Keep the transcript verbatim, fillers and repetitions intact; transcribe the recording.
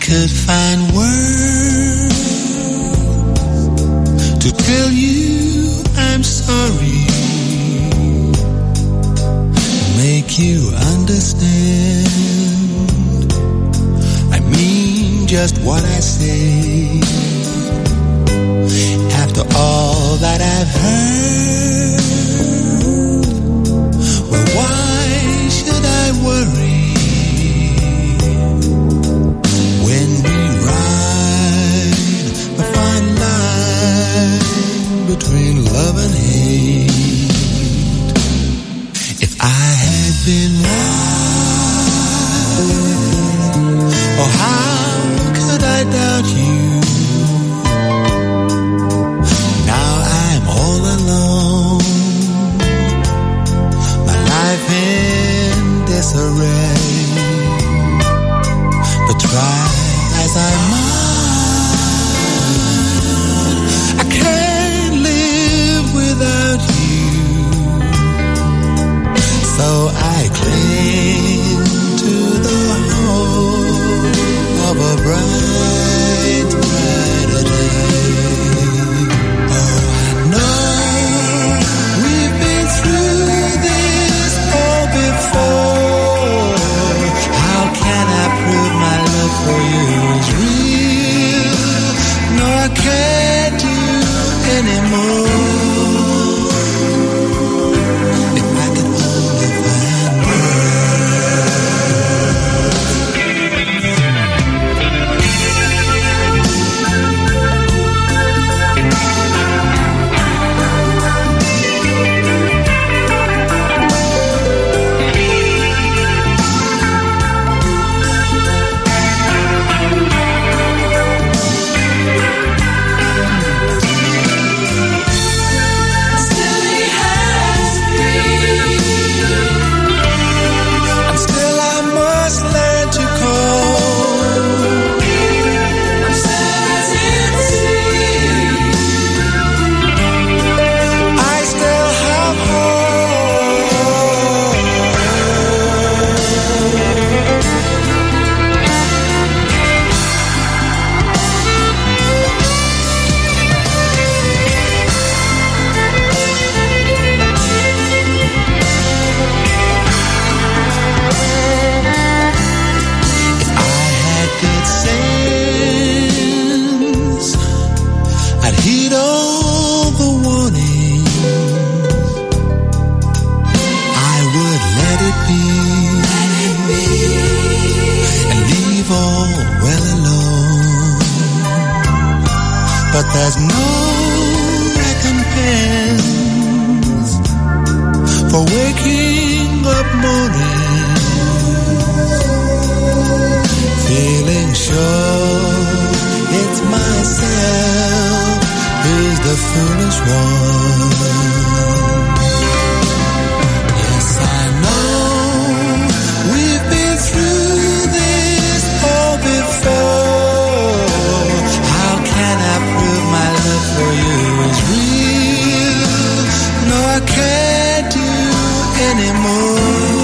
could find words to tell you I'm sorry, make you understand. I mean just what I say. After all that I've heard, well, why should I worry? Between love and hate, if I had been wrong, oh how could I doubt you? Now I'm all alone, my life in disarray. But try as I might, I can't without you, so I cling to the hope of a bright, brighter day. Oh, I know we've been through this all before. How can I prove my love for you is real? No, I can't do anymore. But there's no recompense for waking up morning feeling sure it's myself who's the foolish one. Yes, I know we've been through this all before. How can I prove my love for you is real? No, I can't do anymore.